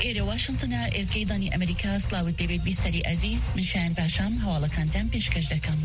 ئێرە واشنگتنە ئێزگەی ئەمریکا سلااوت دەبێت بیستەری ئەزیز منشان پاشام هەواڵەکانتان پێشکەش دەکەم.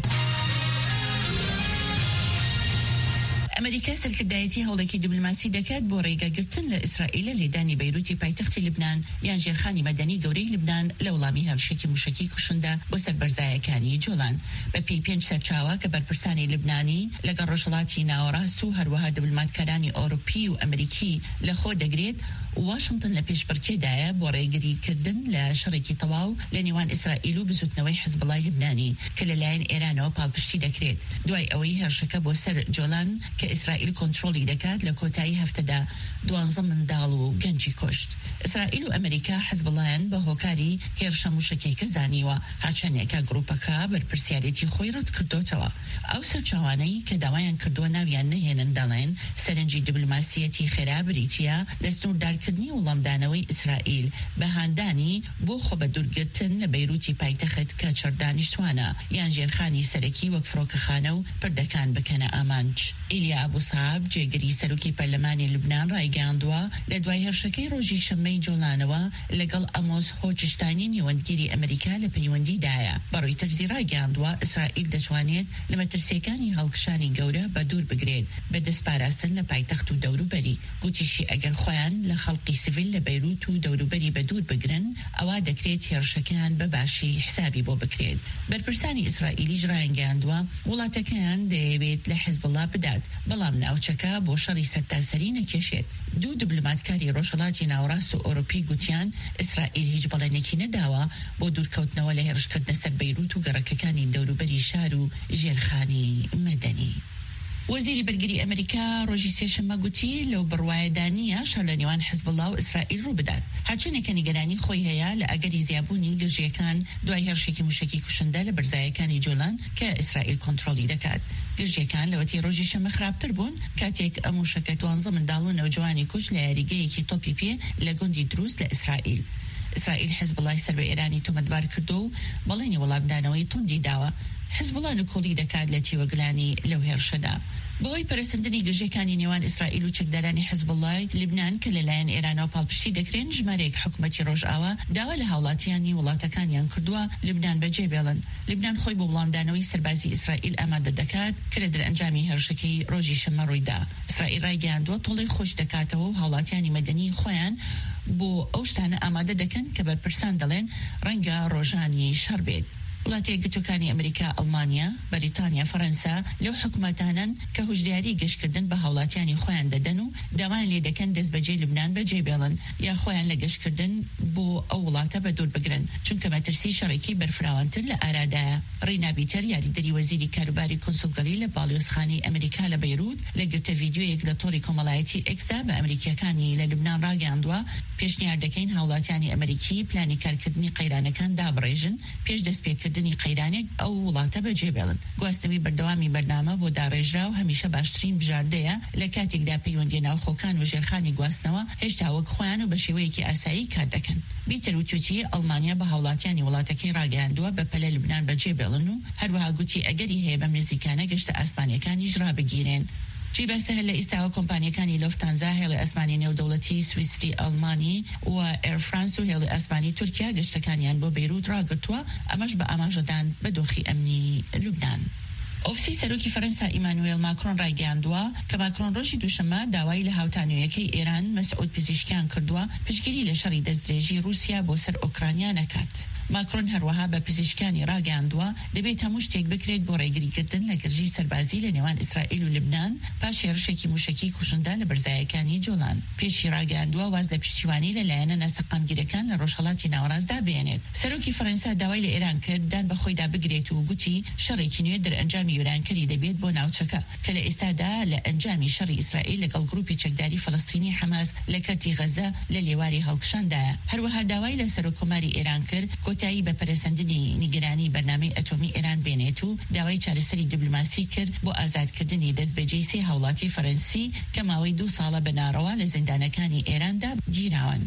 ئەمریکا سەرکردایەتی هەوڵێکی دیپلۆماسی دەکات بۆ ڕێگەگرتن لە ئیسرائیل لە لێدانی بەیروتی پایتەختی لبنان یان ژێرخانی مەدەنی گەورەی لبنان لە وەڵامی هەرشێکی موشکی کوشندا بۆ سەربەرزایەکانی جۆلان بە پێی 5 سەرچاوە کە بەرپرسانی لبنانی لەگەڵ ڕۆژهەڵاتی ناوەڕاست و هەروەها دیپلۆماتکارانی ئەوروپی و ئەمریکی لەخۆ دەگرێت واشنگتن لە پێشبڕکێدایە بۆ ڕێگریکردن لە شەڕێکی تەواو لە نێوان ئیسرائیل و بزوتنەوەی حزبڵای لبنانی کە لەلایەن ئێرانەوە پاڵپشتی دەکرێت دوای ئەوەی هێرشەکە بۆ سەر جۆلان کە ئیسرائیل کۆنترۆلی دەکات لە کۆتایی هەفتەدا 12 منداڵ و گەنجی کوشت. ئیسرائیل و ئەمریکا حزبڵایان بە هۆکاری هێرشە موشکێکە زانیوە هاچەنێکە گروپەکە بەرپرسیارەتی خۆی ڕەت کردوتەوە. ئەو سەرچاوانەی کە داوایان کردووە ناویان نهێنن دەڵێن سەرنجی دیپلۆماسیەتی خێرا بریتیە لە سنووردارکردنی وەڵامدانەوەی ئیسرائیل بە هاندانی بۆ خۆ بە دوورگرتن لە بەیروتی پایتەخت کە چەردانیشتوانە یان ژێرخانی سەرەکی وەک فڕۆکەخانە و پردەکان بکەنە ئامانج. ئیلیا ئابوسعاب جێگری سەرۆکی پەرلەمانی لبنان ڕایگەاندووە لە دوای هێرشەکەی ڕۆژی شەممەی جۆڵانەوە لەگەڵ ئەمۆس هۆچشتانی نێوەندگیری ئەمریکا لە پەیوەندیدایە. بەڕووی تەرزی ڕایگەاندووە ئیسرائیل دەتوانێت لە مەترسیەکانی هەڵکشانی گەورە بە دوور بگرێت بە دەستپاراستن لە پایتەخت و دەوروبەری. گوتیشی ئەگەر خۆیان لە خەڵقی سیڤیل لە بەیروت و دەوروبەری بە دوور بگرن ئەوا دەکرێت هێرشەکان بە باشی حسابی بۆ بکرێت. بەرپرسانی ئیسرائیلیش ڕایگەاندووە وڵاتەکەیان دەیەوێت لە حیزبڵڵا بدات بەڵام ناوچەکە بۆ شەڕی سەرتاسەری نەکێشێت. دوو دیپلۆماتکاری ڕۆژهەڵاتی ناوەڕاست و ئەوروپی گوتیان ئیسرائیل هیچ بەڵێنێکی نەداوە بۆ دوورکەوتنەوە لە هێرشکردنە سەر بەیروت و گەڕەکەکانی دەوروبەری شار و ژێرخانی مەدەنی. وەزیری بەرگری ئەمریکا ڕۆژی سێشەممە گوتی لەو بڕوایەدانیە شەڕ لە نێوان حیزبڵڵا و ئیسرائیل ڕوو بدات هەرچەندێکە نیگەرانی خۆی هەیە لە ئەگەری زیابوونی گژیەکان دوای هێرشێکی موشکی کوشندا لە بەرزایەکانی جۆلان کە ئیسرائیل کۆنترۆلی دەکات. گژیەکان لەوەتی ڕۆژی شەممە خراپتر بوون کاتێک ئەم موشکە 12 منداڵ و نەوجوانی کوش لە یاریگەیەکی تۆپی پێ لە گوندی دروست لە ئیسرائیل. ئیسرائیل حیزبڵڵای سەر بە ئێرانی تۆمەتبار کردو و بەڵێنی وەڵامدانەوەی توندی داوە. حیزبڵڵا نکۆڵی دەکات لە تیوەگلانی لەو هێرشەدا. بۆی پەرسەندنی گژێکانی نێوان ئیسرائیل و چەکدارانی حیزبڵڵای لبنان کە لەلایەن ئێرانەوە پاڵپشتی دەکرێن ژمارەیەک حکوومەتی ڕۆژئاوا داوا لە هاوڵاتیانی وڵاتەکانیان کردووە لبنان بەجێ بێڵن. لبنان خۆی بۆ وەڵامدانەوەی سەربازی ئیسرائیل ئامادە دەکات کە لە دەرئەنجامی هێرشەکەی ڕۆژی شەممە ڕوویدا. ئیسرائیل ڕایگەاندووە تۆڵەی خۆش دەکاتەوە و هاوڵاتیانی مەدەنی خۆیان بۆ ئەو شتانە ئامادە دەکەن کە بەرپرسان دەڵێن ڕەنگە ڕۆژانی شەڕ بێت. وڵاتی یەکگرتووەکانی ئەمریکا، ئەڵمانیا، بەریتانیا، فەرەنسا لەو حکوومەتانن کە هۆشداری گەشتکردن بە هاوڵاتیانی خۆیان دەدەن و داوایان لێ دەکەن دەست بەجێ لبنان بەجێ بێڵن یا خۆیان لە گەشتکردن بۆ ئەو وڵاتە بە دوور بگرن چونکە مەترسی شەڕێکی بەرفراوانتر لە ئارادایە. ڕینابیتەر یاریدەری وەزیری کاروباری کۆنسولگەری لە باڵیۆزخانی ئەمریکا لە بەیروت لە گرتە ڤیدیۆیەک لە تۆڕی کۆمەڵایەتی ئێکسدا بە ئەمریکیەکانی لە لبنان ڕاگەاندووە پێشنیار دەکەین هاوڵاتیانی ئەمریکی پلانی کارکردنی قەیرانەکان دابڕێژن پێش دەستپێکردنی قەیرانێک ئەو وڵاتە بەجێ بێڵن. گواستنەوەی بەردەوامی بەرنامە بۆ داڕێژرا و هەمیشە باشترین بژاردەیە لە کاتێکدا پەیوەندی ناوخۆکان و ژێرخانی گواستنەوە هێشتا وەک خۆیان و بە شێوەیەکی ئاسایی کار دەکەن. بیتر وتوتی ئەڵمانیا بە هاوڵاتیانی وڵاتەکەی ڕاگەاندووە بە پەلە لبنان بەجێ بێڵن و هەروەها گوتی ئەگەری هەیە بەم نزیکانە گەشتە ئاسمانیەکانیش ڕابگیرێن. جی بەسەهل لە ئیستاوە کۆمپانیەکانی لۆفتانزا هێڵی ئەسمانی نێودەوڵەتی سویسری ئەڵمانی و ئێر فرانس و هێڵی ئەسمانی تورکیا گەشتەکانیان بۆ بەیروت ڕاگرتووە ئەمەش بە ئاماژەدان بە دۆخی ئەمنی لوبنان. ئۆفیسی سەرۆکی فەرەنسا ئیمانوێل ماکرۆن ڕایگەاندووە کە ماکرۆن ڕۆژی دووشەممە داوای لە هاوتانویەکەی ئێران مەسعود پزیشکیان کردووە پشتگیری لە شەڕی دەستدرێژی رووسیا بۆ سەر ئۆکرانیا نەکات. ماکرۆن هەروەها بە پزیشکانی ڕاگەاندووە دەبێت هەموو شتێک بکرێت بۆ ڕێگریکردن لە گرژی سەربازی لە نێوان ئیسرائیل و لبنان پاش هێرشێکی موشکی کوشندا لە بەرزایەکانی جۆلان. پێشی ڕاگەاندووە واز لە پشتیوانی لەلایەنە ناسەقامگیرەکان لە ڕۆژهەڵاتی ناوەڕاستدا بێنێت. سەرۆکی فەرەنسا داوای لە ئێران کرد دان بە خۆیدا بگرێت و گوتی شەڕێکی نوێ دەرئەنجامی وێرانکەری دەبێت بۆ ناوچەکە کە لە ئێستادا لە ئەنجامی شەڕی ئیسرائیل لەگەڵ گروپی چەکداری فەڵەستینی حەماس لە کەرتی غەزە لە لێواری هەڵکشاندایە. هەروەها داوای لە سەرۆکۆماری ئێران کرد کۆتایی بە پەرسەندنی نیگەرانی بەرنامەی ئەتۆمی ئێران بێنێت و داوای چارەسەری دیپلۆماسی کرد بۆ ئازادکردنی دەستبەجێی سێ هاوڵاتی فەرەنسی کە ماوەی 2 ساڵە بە ناڕەوا لە زیندانەکانی ئێراندا گیراون.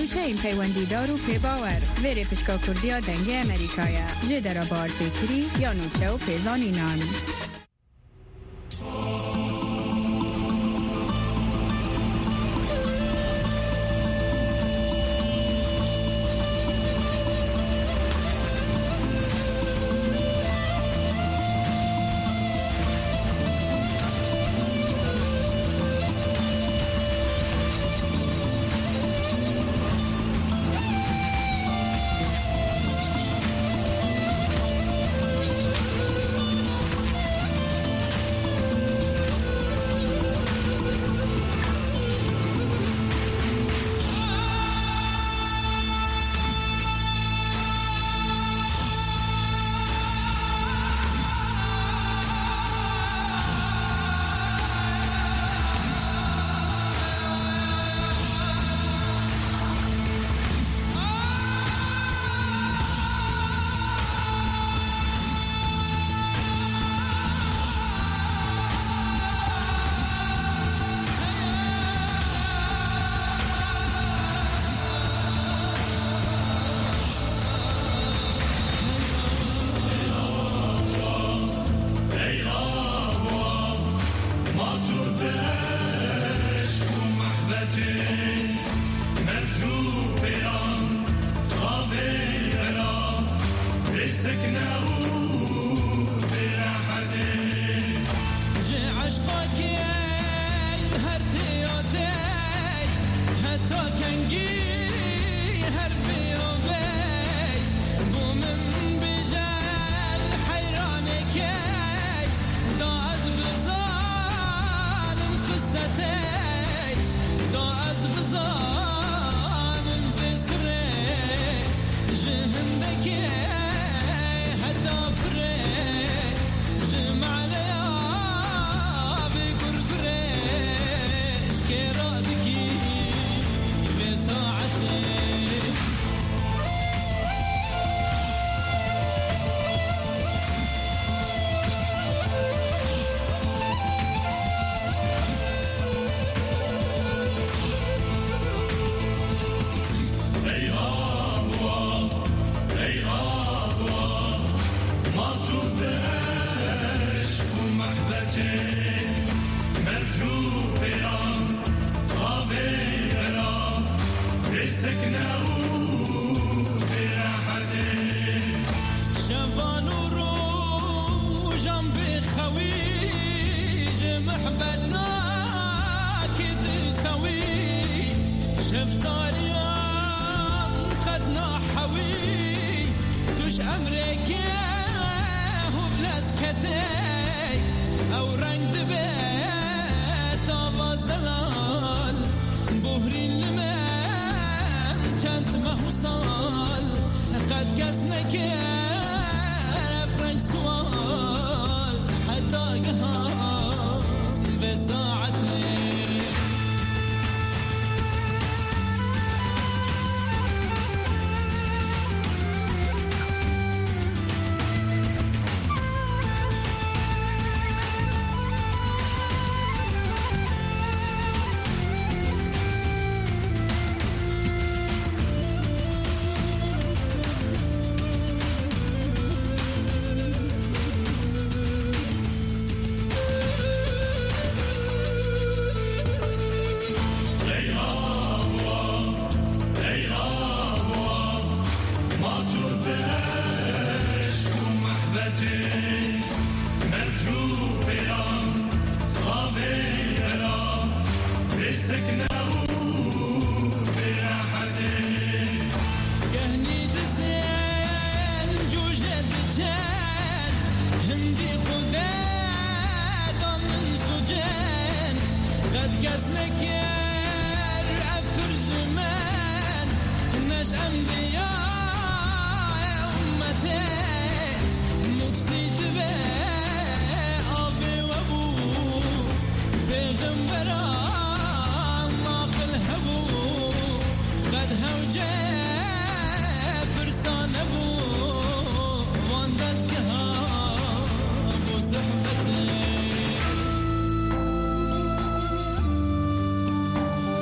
نوچه این پیوندی دار و پی باور ویره پشکا کردیا دنگه امریکایا جدر بار پیکری یا نوچه و پیزانی نان. قد هوجه فرسان ابو